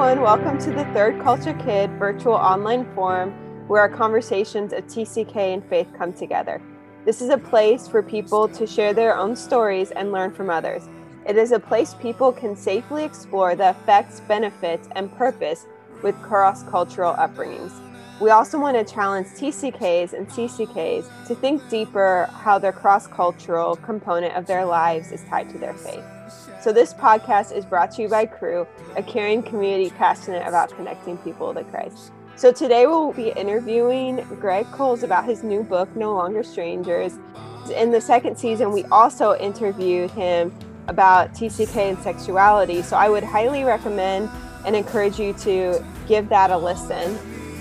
everyone, welcome to the Third Culture Kid virtual online forum where our conversations of TCK and faith come together. This is a place for people to share their own stories and learn from others. It is a place people can safely explore the effects, benefits, and purpose with cross-cultural upbringings. We also want to challenge TCKs and CCKs to think deeper how their cross-cultural component of their lives is tied to their faith. So this podcast is brought to you by Cru, a caring community passionate about connecting people to Christ. So today we'll be interviewing Greg Coles about his new book, No Longer Strangers. In the second season, we also interviewed him about TCK and sexuality. So I would highly recommend and encourage you to give that a listen.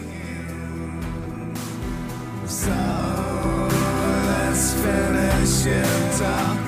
So let's finish it up.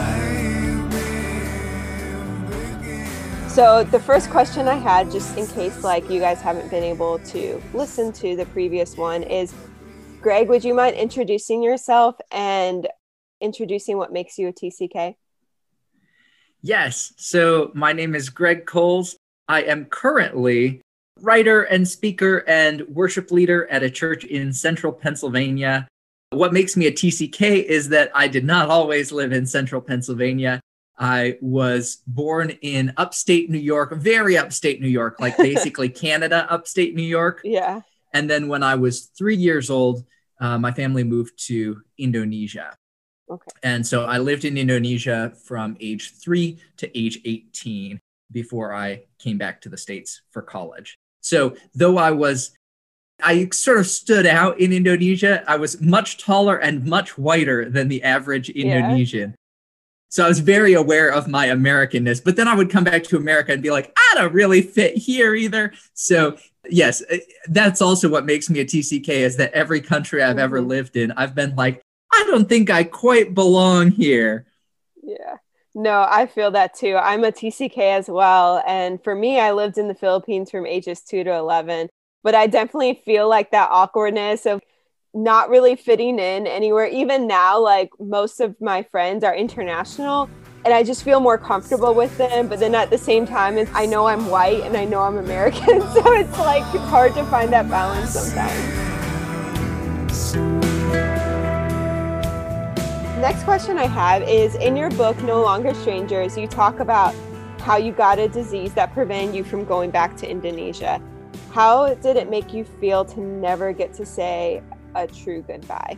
So the first question I had, just in case you guys haven't been able to listen to the previous one, is, Greg, would you mind introducing yourself and introducing what makes you a TCK? Yes. So my name is Greg Coles. I am currently writer and speaker and worship leader at a church in central Pennsylvania. What makes me a TCK is that I did not always live in central Pennsylvania. I was born in upstate New York, very upstate New York, like basically Canada, upstate New York. Yeah. And then when I was 3 years old, my family moved to Indonesia. Okay. And so I lived in Indonesia from age 3 to age 18 before I came back to the States for college. So though I sort of stood out in Indonesia, I was much taller and much whiter than the average Indonesian. Yeah. So I was very aware of my Americanness, but then I would come back to America and be like, I don't really fit here either. So yes, that's also what makes me a TCK, is that every country I've ever lived in, I've been like, I don't think I quite belong here. Yeah, no, I feel that too. I'm a TCK as well. And for me, I lived in the Philippines from ages 2 to 11, but I definitely feel like that awkwardness of not really fitting in anywhere. Even now, most of my friends are international and I just feel more comfortable with them. But then at the same time, I know I'm white and I know I'm American. So it's hard to find that balance sometimes. Next question I have is, in your book, No Longer Strangers, you talk about how you got a disease that prevented you from going back to Indonesia. How did it make you feel to never get to say a true goodbye?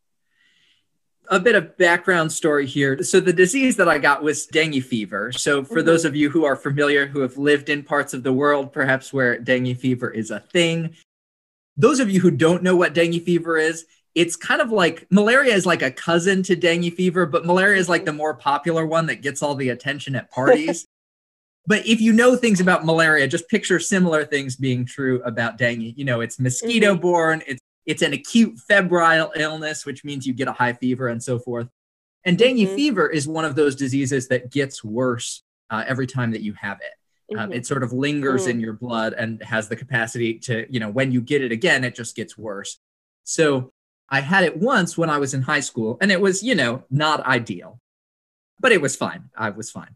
A bit of background story here. So the disease that I got was dengue fever. So for those of you who are familiar, who have lived in parts of the world, perhaps where dengue fever is a thing, those of you who don't know what dengue fever is, it's kind of like malaria is like a cousin to dengue fever, but malaria is like the more popular one that gets all the attention at parties. But if you know things about malaria, just picture similar things being true about dengue. You know, it's mosquito-borne, it's an acute febrile illness, which means you get a high fever and so forth. And dengue fever is one of those diseases that gets worse every time that you have it. It sort of lingers in your blood and has the capacity to, when you get it again, it just gets worse. So I had it once when I was in high school, and it was, not ideal, but it was fine. I was fine.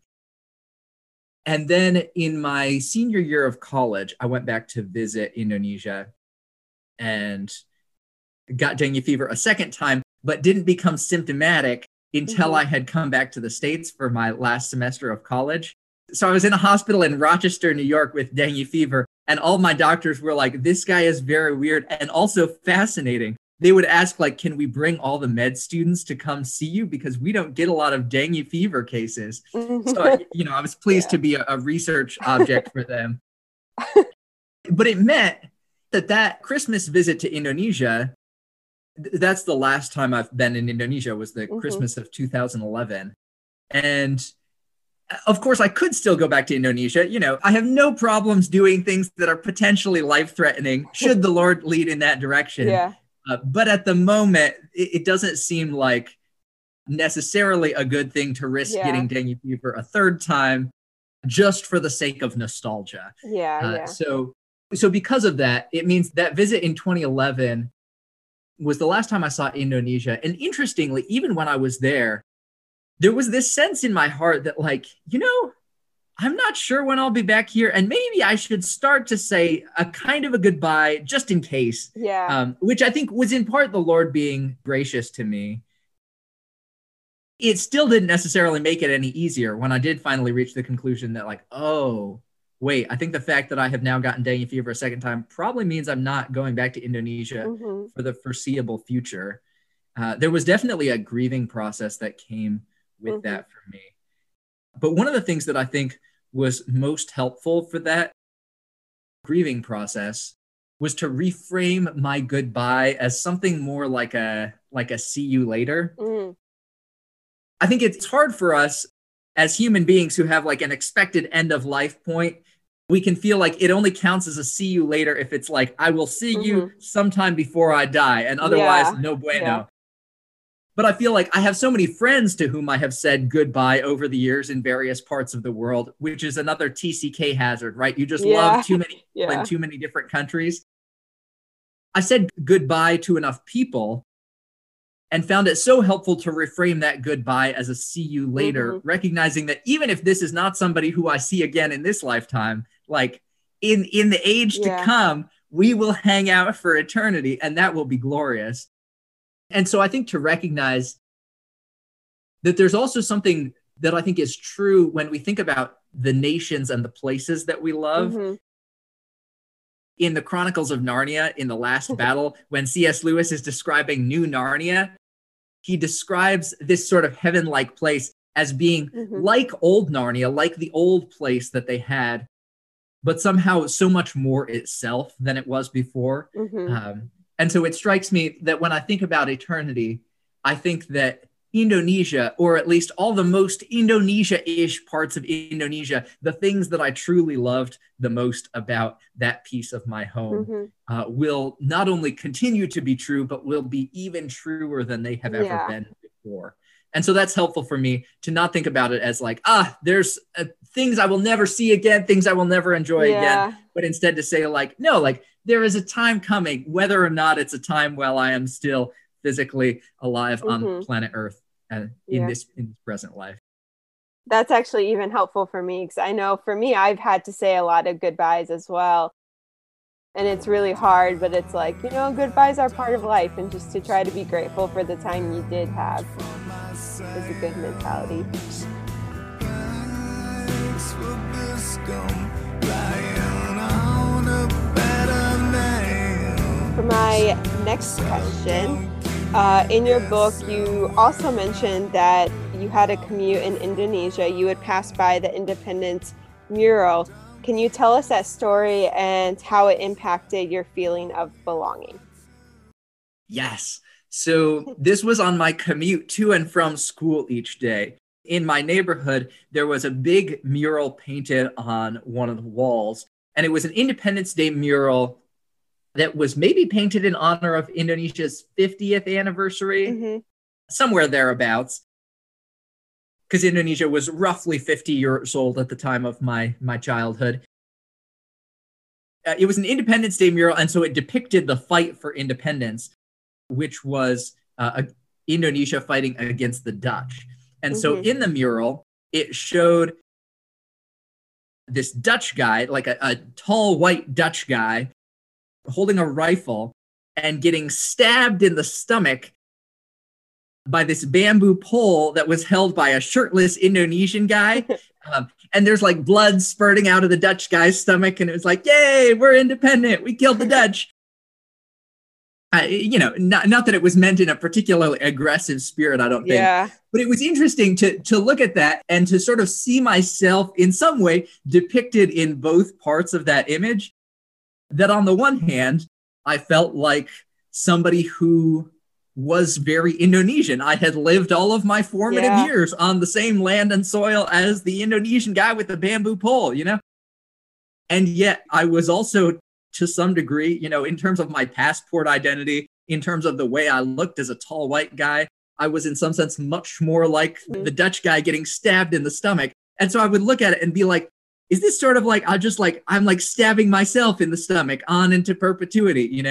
And then in my senior year of college, I went back to visit Indonesia and got dengue fever a second time, but didn't become symptomatic until I had come back to the States for my last semester of college. So I was in a hospital in Rochester, New York with dengue fever, and all my doctors were like, this guy is very weird and also fascinating. They would ask, can we bring all the med students to come see you? Because we don't get a lot of dengue fever cases. So, I was pleased to be a research object for them. But it meant that Christmas visit to Indonesia, that's the last time I've been in Indonesia, was the Christmas of 2011. And of course, I could still go back to Indonesia. I have no problems doing things that are potentially life-threatening, should the Lord lead in that direction. Yeah. But at the moment, it doesn't seem like necessarily a good thing to risk getting dengue fever a third time just for the sake of nostalgia. So because of that, it means that visit in 2011 was the last time I saw Indonesia. And interestingly, even when I was there was this sense in my heart that I'm not sure when I'll be back here. And maybe I should start to say a kind of a goodbye just in case. Yeah. Which I think was in part the Lord being gracious to me. It still didn't necessarily make it any easier when I did finally reach the conclusion that, like, oh, wait, I think the fact that I have now gotten dengue fever a second time probably means I'm not going back to Indonesia for the foreseeable future. There was definitely a grieving process that came with that for me. But one of the things that I think was most helpful for that grieving process was to reframe my goodbye as something more like a see you later. I think it's hard for us as human beings who have like an expected end of life point. We can feel like it only counts as a see you later if it's like, I will see you sometime before I die, and otherwise, no bueno. Yeah. But I feel like I have so many friends to whom I have said goodbye over the years in various parts of the world, which is another TCK hazard, right? You just love too many people in too many different countries. I said goodbye to enough people and found it so helpful to reframe that goodbye as a see you later, recognizing that even if this is not somebody who I see again in this lifetime, like in the age to come, we will hang out for eternity, and that will be glorious. And so I think to recognize that there's also something that I think is true when we think about the nations and the places that we love. In the Chronicles of Narnia, in the last battle, when C.S. Lewis is describing New Narnia, he describes this sort of heaven-like place as being like old Narnia, like the old place that they had, but somehow so much more itself than it was before. And so it strikes me that when I think about eternity, I think that Indonesia, or at least all the most Indonesia-ish parts of Indonesia, the things that I truly loved the most about that piece of my home, will not only continue to be true, but will be even truer than they have ever been before. And so that's helpful for me to not think about it as like, there's things I will never see again, things I will never enjoy again, but instead to say like, no, like there is a time coming, whether or not it's a time while I am still physically alive on planet Earth and in this present life. That's actually even helpful for me, because I know for me, I've had to say a lot of goodbyes as well. And it's really hard, but it's like, goodbyes are part of life, and just to try to be grateful for the time you did have is a good mentality. For my next question, in your book, you also mentioned that you had a commute in Indonesia. You would pass by the Independence mural. Can you tell us that story and how it impacted your feeling of belonging? Yes. So this was on my commute to and from school each day. In my neighborhood, there was a big mural painted on one of the walls, and it was an Independence Day mural that was maybe painted in honor of Indonesia's 50th anniversary, somewhere thereabouts, because Indonesia was roughly 50 years old at the time of my childhood. It was an Independence Day mural, and so it depicted the fight for independence, which was Indonesia fighting against the Dutch. And so in the mural, it showed this Dutch guy, like a tall white Dutch guy, holding a rifle and getting stabbed in the stomach by this bamboo pole that was held by a shirtless Indonesian guy. And there's like blood spurting out of the Dutch guy's stomach. And it was like, yay, we're independent. We killed the Dutch. Not that it was meant in a particularly aggressive spirit, I don't think. But it was interesting to look at that and to sort of see myself in some way depicted in both parts of that image. That on the one hand, I felt like somebody who was very Indonesian. I had lived all of my formative years on the same land and soil as the Indonesian guy with the bamboo pole, And yet I was also, to some degree, in terms of my passport identity, in terms of the way I looked as a tall white guy, I was in some sense much more like the Dutch guy getting stabbed in the stomach. And so I would look at it and be like, is this sort of like, I'm like stabbing myself in the stomach on into perpetuity,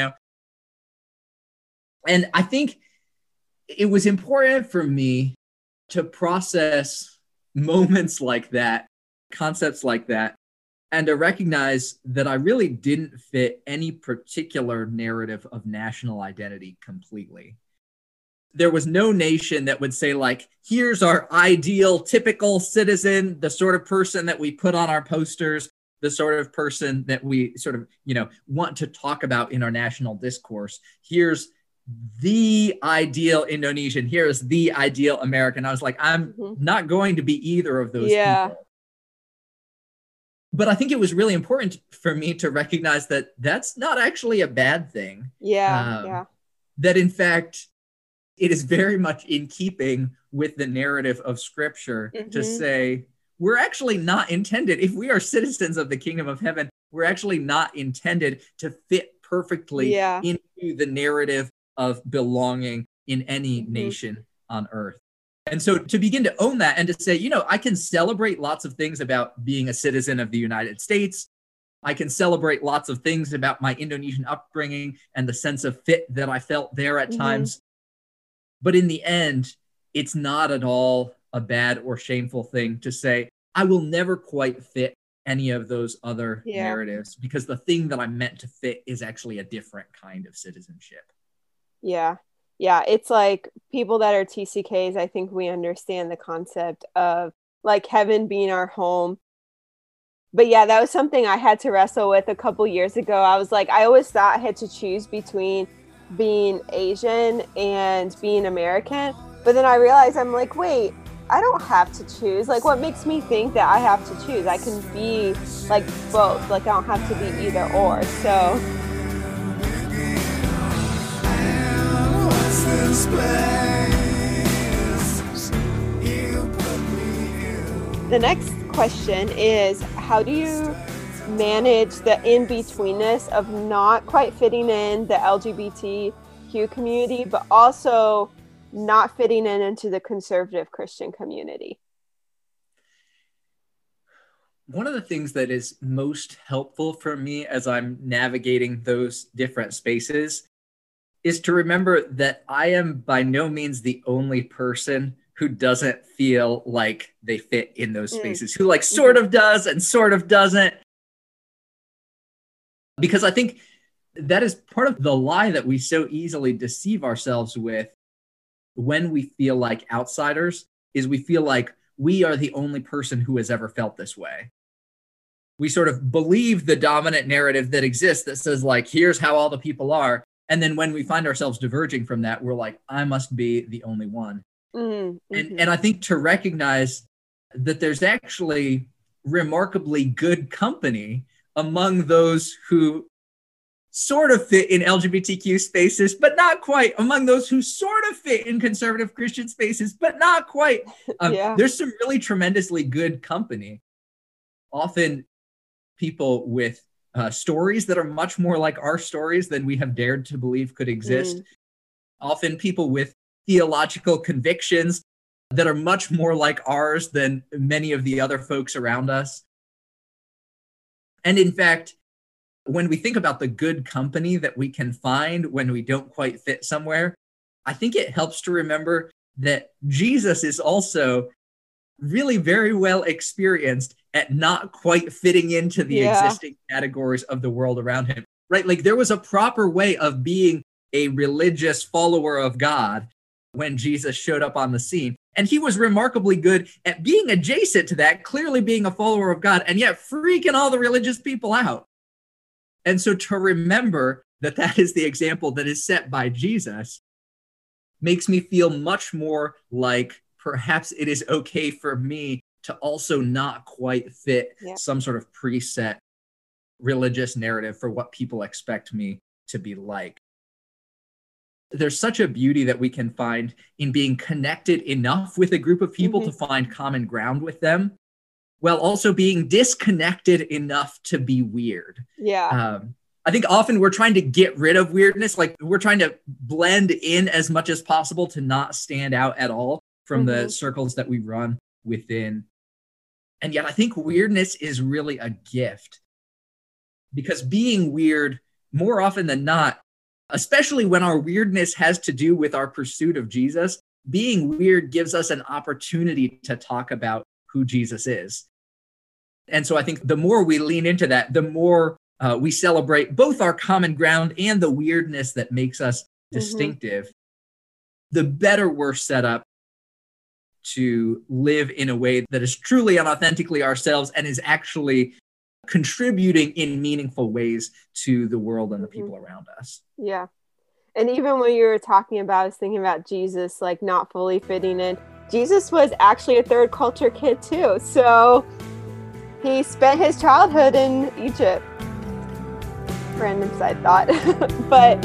And I think it was important for me to process moments like that concepts like that, and to recognize that I really didn't fit any particular narrative of national identity completely. There was no nation that would say, like, here's our ideal, typical citizen, the sort of person that we put on our posters, the sort of person that we sort of, want to talk about in our national discourse. Here's the ideal Indonesian. Here's the ideal American. I was like, I'm not going to be either of those people. But I think it was really important for me to recognize that that's not actually a bad thing. That in fact, it is very much in keeping with the narrative of Scripture to say, we're actually not intended, if we are citizens of the kingdom of heaven, we're actually not intended to fit perfectly into the narrative of belonging in any nation on earth. And so to begin to own that and to say, I can celebrate lots of things about being a citizen of the United States. I can celebrate lots of things about my Indonesian upbringing and the sense of fit that I felt there at times. But in the end, it's not at all a bad or shameful thing to say, I will never quite fit any of those other narratives, because the thing that I'm meant to fit is actually a different kind of citizenship. Yeah, it's like people that are TCKs, I think we understand the concept of like heaven being our home. But yeah, that was something I had to wrestle with a couple years ago. I was like, I always thought I had to choose between being Asian and being American. But then I realized, I'm like, wait, I don't have to choose. Like, what makes me think that I have to choose? I can be like both. Like, I don't have to be either or. So the next question is, how do you manage the in-betweenness of not quite fitting in the LGBTQ community, but also not fitting into the conservative Christian community? One of the things that is most helpful for me as I'm navigating those different spaces is to remember that I am by no means the only person who doesn't feel like they fit in those spaces, who like sort of does and sort of doesn't. Because I think that is part of the lie that we so easily deceive ourselves with when we feel like outsiders, is we feel like we are the only person who has ever felt this way. We sort of believe the dominant narrative that exists that says, like, here's how all the people are. And then when we find ourselves diverging from that, we're like, I must be the only one. And I think to recognize that there's actually remarkably good company among those who sort of fit in LGBTQ spaces, but not quite, among those who sort of fit in conservative Christian spaces, but not quite. There's some really tremendously good company. Often people with stories that are much more like our stories than we have dared to believe could exist. Often people with theological convictions that are much more like ours than many of the other folks around us. And in fact, when we think about the good company that we can find when we don't quite fit somewhere, I think it helps to remember that Jesus is also really very well experienced at not quite fitting into the existing categories of the world around him, right? Like, there was a proper way of being a religious follower of God when Jesus showed up on the scene. And he was remarkably good at being adjacent to that, clearly being a follower of God, and yet freaking all the religious people out. And so to remember that that is the example that is set by Jesus makes me feel much more like perhaps it is okay for me to also not quite fit some sort of preset religious narrative for what people expect me to be like. There's such a beauty that we can find in being connected enough with a group of people to find common ground with them, while also being disconnected enough to be weird. I think often we're trying to get rid of weirdness. Like, we're trying to blend in as much as possible to not stand out at all from the circles that we run within. And yet I think weirdness is really a gift, because being weird, more often than not, especially when our weirdness has to do with our pursuit of Jesus, being weird gives us an opportunity to talk about who Jesus is. And so I think the more we lean into that, the more we celebrate both our common ground and the weirdness that makes us distinctive, the better we're set up to live in a way that is truly and authentically ourselves and is actually contributing in meaningful ways to the world and the people around us. Yeah. And even when you were talking about, I was thinking about Jesus, like not fully fitting in. Jesus was actually a third culture kid too. So he spent his childhood in Egypt. Random side thought. But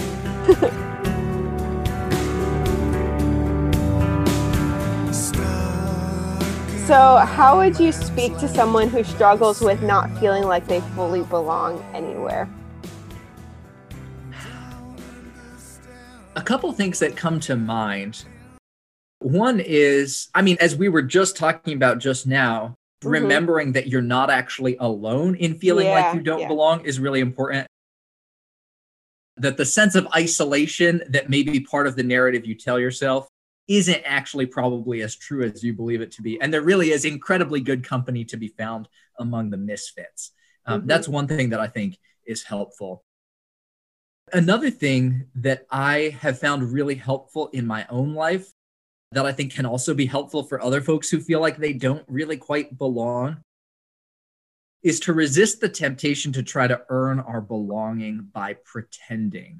so how would you speak to someone who struggles with not feeling like they fully belong anywhere? A couple things that come to mind. One is, as we were just talking about just now, remembering that you're not actually alone in feeling like you don't belong is really important. That the sense of isolation that may be part of the narrative you tell yourself isn't actually probably as true as you believe it to be. And there really is incredibly good company to be found among the misfits. That's one thing that I think is helpful. Another thing that I have found really helpful in my own life that I think can also be helpful for other folks who feel like they don't really quite belong is to resist the temptation to try to earn our belonging by pretending.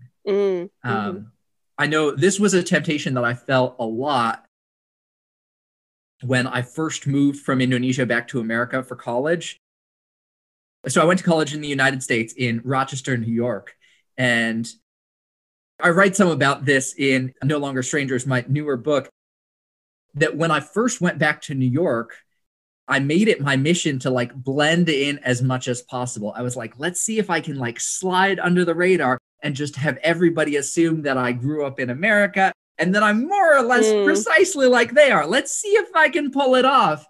I know this was a temptation that I felt a lot when I first moved from Indonesia back to America for college. So I went to college in the United States in Rochester, New York. And I write some about this in No Longer Strangers, my newer book, that when I first went back to New York, I made it my mission to like blend in as much as possible. I was like, let's see if I can like slide under the radar and just have everybody assume that I grew up in America and that I'm more or less precisely like they are. Let's see if I can pull it off.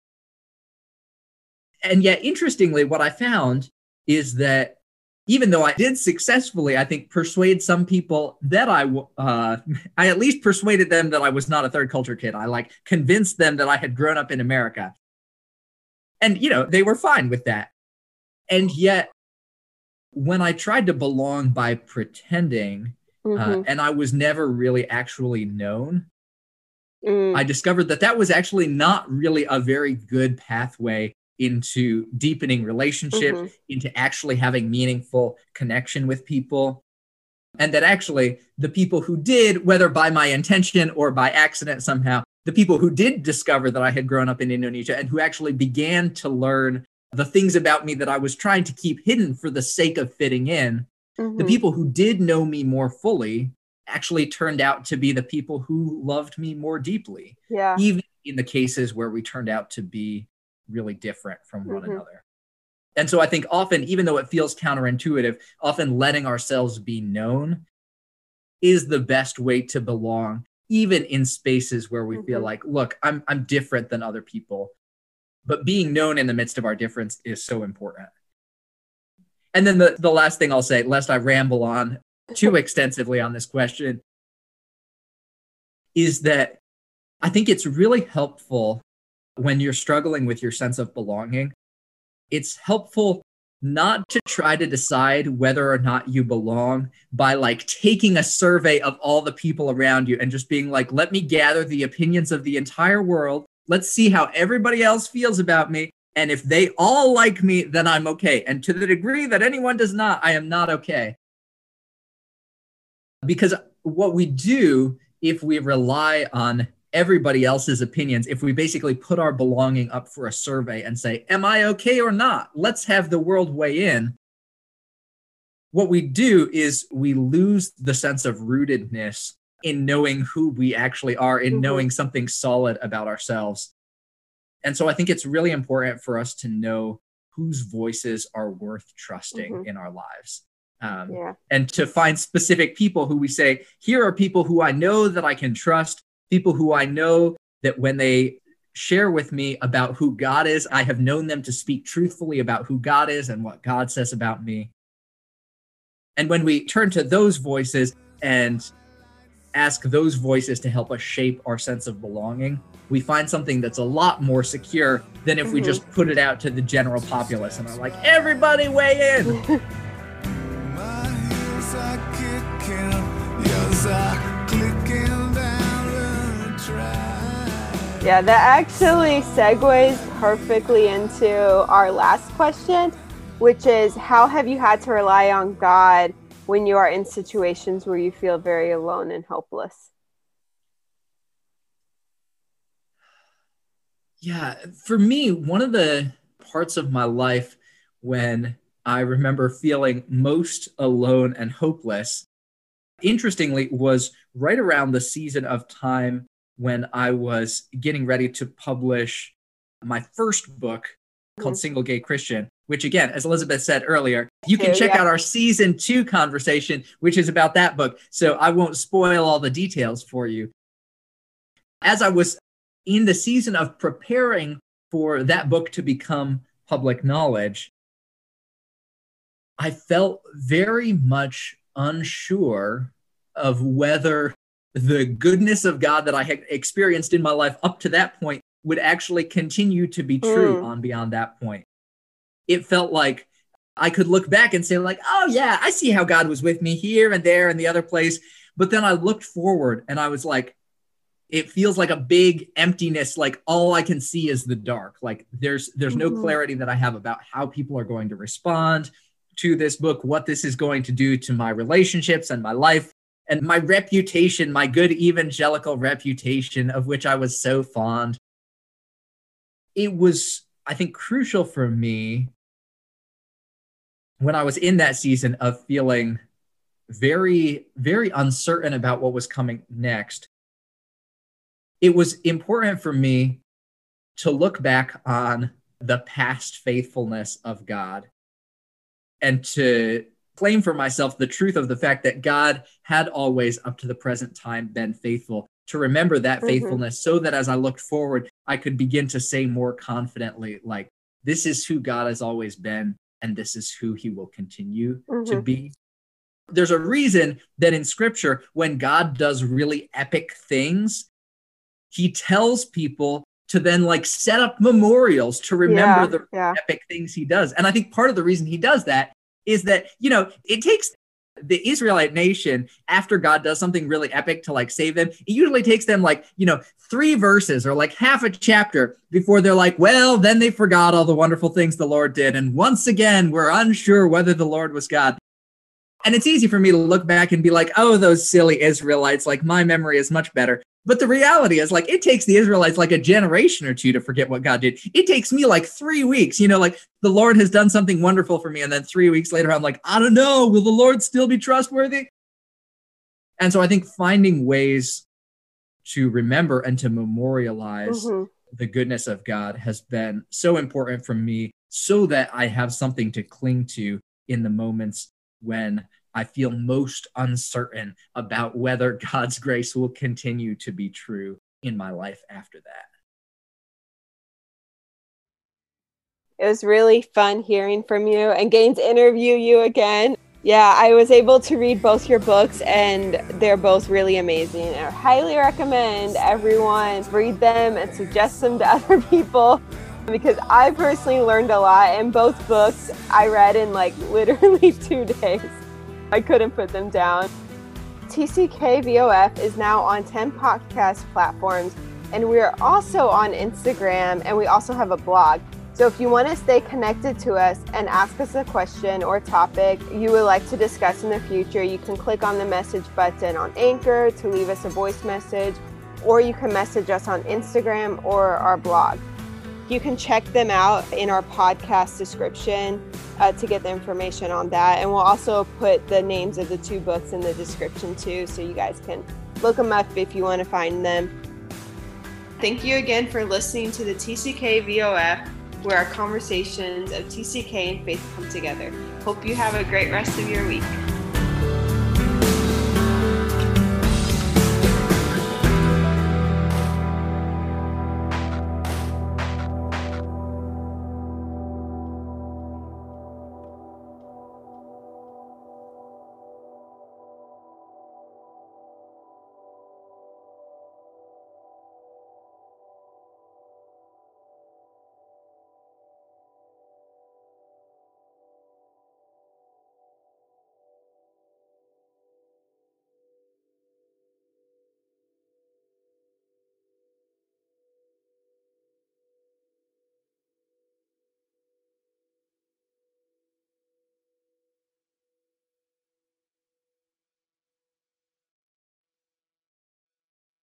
And yet, interestingly, what I found is that even though I did successfully, I think, persuade some people that I at least persuaded them that I was not a third culture kid. I like convinced them that I had grown up in America. And, they were fine with that. And yet, when I tried to belong by pretending, and I was never really actually known, I discovered that that was actually not really a very good pathway into deepening relationships, into actually having meaningful connection with people. And that actually the people who did, whether by my intention or by accident somehow, the people who did discover that I had grown up in Indonesia and who actually began to learn the things about me that I was trying to keep hidden for the sake of fitting in, the people who did know me more fully actually turned out to be the people who loved me more deeply. Yeah. Even in the cases where we turned out to be really different from one another. And so I think often, even though it feels counterintuitive, often letting ourselves be known is the best way to belong, even in spaces where we feel like, look, I'm different than other people. But being known in the midst of our difference is so important. And then the last thing I'll say, lest I ramble on too extensively on this question, is that I think it's really helpful when you're struggling with your sense of belonging. It's helpful not to try to decide whether or not you belong by like taking a survey of all the people around you and just being like, let me gather the opinions of the entire world. Let's see how everybody else feels about me. And if they all like me, then I'm okay. And to the degree that anyone does not, I am not okay. Because what we do if we rely on everybody else's opinions, if we basically put our belonging up for a survey and say, am I okay or not? Let's have the world weigh in. What we do is we lose the sense of rootedness in knowing who we actually are, in knowing something solid about ourselves. And so I think it's really important for us to know whose voices are worth trusting in our lives. And to find specific people who we say, here are people who I know that I can trust, people who I know that when they share with me about who God is, I have known them to speak truthfully about who God is and what God says about me. And when we turn to those voices and ask those voices to help us shape our sense of belonging, we find something that's a lot more secure than if we just put it out to the general populace and are like, everybody weigh in. My heels are kicking, yours are clicking down the track. Yeah, that actually segues perfectly into our last question, which is, how have you had to rely on God when you are in situations where you feel very alone and hopeless? Yeah, for me, one of the parts of my life when I remember feeling most alone and hopeless, interestingly, was right around the season of time when I was getting ready to publish my first book called Single Gay Christian, which again, as Elizabeth said earlier, you can check out our season 2 conversation, which is about that book. So I won't spoil all the details for you. As I was in the season of preparing for that book to become public knowledge, I felt very much unsure of whether the goodness of God that I had experienced in my life up to that point would actually continue to be true on beyond that point. It felt like I could look back and say like, oh yeah, I see how God was with me here and there and the other place. But then I looked forward and I was like, it feels like a big emptiness. Like all I can see is the dark. Like there's no clarity that I have about how people are going to respond to this book, what this is going to do to my relationships and my life and my reputation, my good evangelical reputation of which I was so fond. It was, I think, crucial for me when I was in that season of feeling very, very uncertain about what was coming next. It was important for me to look back on the past faithfulness of God and to claim for myself the truth of the fact that God had always, up to the present time, been faithful, to remember that faithfulness so that as I looked forward, I could begin to say more confidently, like, this is who God has always been, and this is who he will continue to be. There's a reason that in Scripture, when God does really epic things, he tells people to then like set up memorials to remember the epic things he does. And I think part of the reason he does that is that, you know, it takes the Israelite nation, after God does something really epic to like save them, it usually takes them like, you know, 3 verses or like half a chapter before they're like, well, then they forgot all the wonderful things the Lord did. And once again, we're unsure whether the Lord was God. And it's easy for me to look back and be like, oh, those silly Israelites, like my memory is much better. But the reality is like, it takes the Israelites like a generation or 2 to forget what God did. It takes me like 3 weeks, you know, like the Lord has done something wonderful for me. And then 3 weeks later, I'm like, I don't know, will the Lord still be trustworthy? And so I think finding ways to remember and to memorialize the goodness of God has been so important for me so that I have something to cling to in the moments when I feel most uncertain about whether God's grace will continue to be true in my life after that. It was really fun hearing from you and getting to interview you again. Yeah, I was able to read both your books and they're both really amazing. I highly recommend everyone read them and suggest them to other people because I personally learned a lot. And both books I read in like literally 2 days. I couldn't put them down. TCK VOF is now on 10 podcast platforms, and we are also on Instagram, and we also have a blog. So if you want to stay connected to us and ask us a question or topic you would like to discuss in the future, you can click on the message button on Anchor to leave us a voice message, or you can message us on Instagram or our blog. You can check them out in our podcast description to get the information on that. And we'll also put the names of the 2 books in the description too, so you guys can look them up if you want to find them. Thank you again for listening to the TCK VOF, where our conversations of TCK and faith come together. Hope you have a great rest of your week.